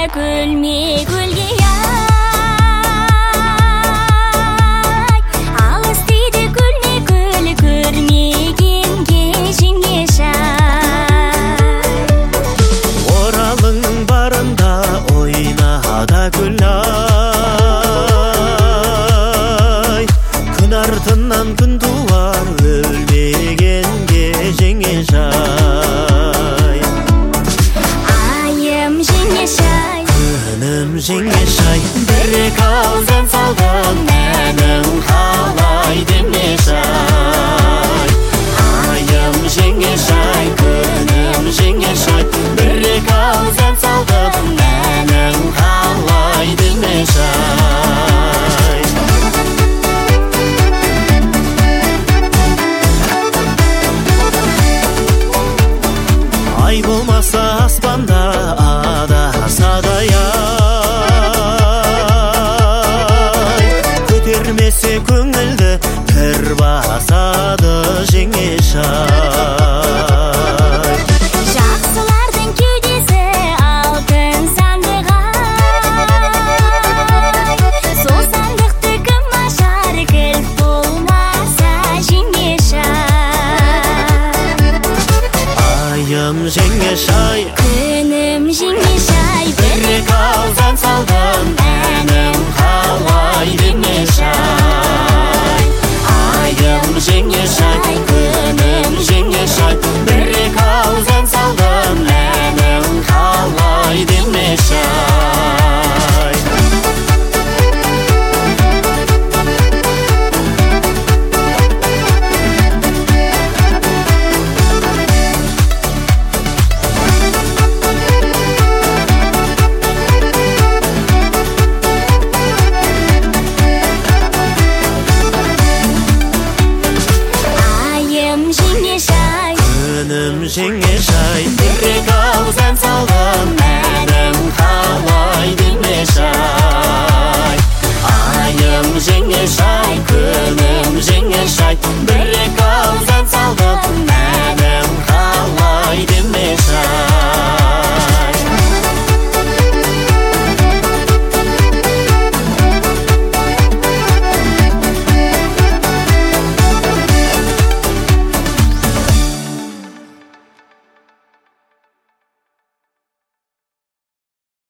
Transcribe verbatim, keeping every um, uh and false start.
gülme gülge yay Alыс дейді gülme gül Көрмегенге жеңе шай Оралың барында ойнада гүл ай Күн артынан күн туар өлмегенге жеңе шай Айым жеңе шай Күнім жеңе шай Бір қалзан салдым мәнің қалай деме шай Айым жеңе шай Күнім жеңе шай Бір қалзан салдым мәнің қалай деме шай Ай болмаса аспанда адасадай ай Көтермесе көңілді бір басады жеңе шай Жақсылардың кеудесі алтын сандық ай Сол сандықты кім ашар кілт болмаса жеңе шай Айым жеңе шай Күнім жеңе шай Бір қалзан салдым әнім қалай деме шай Айым жеңе шай Күнім жеңе шай Бір қалзан салдым әнім қалай деме шай Айым жеңе шай Күнім жеңе шай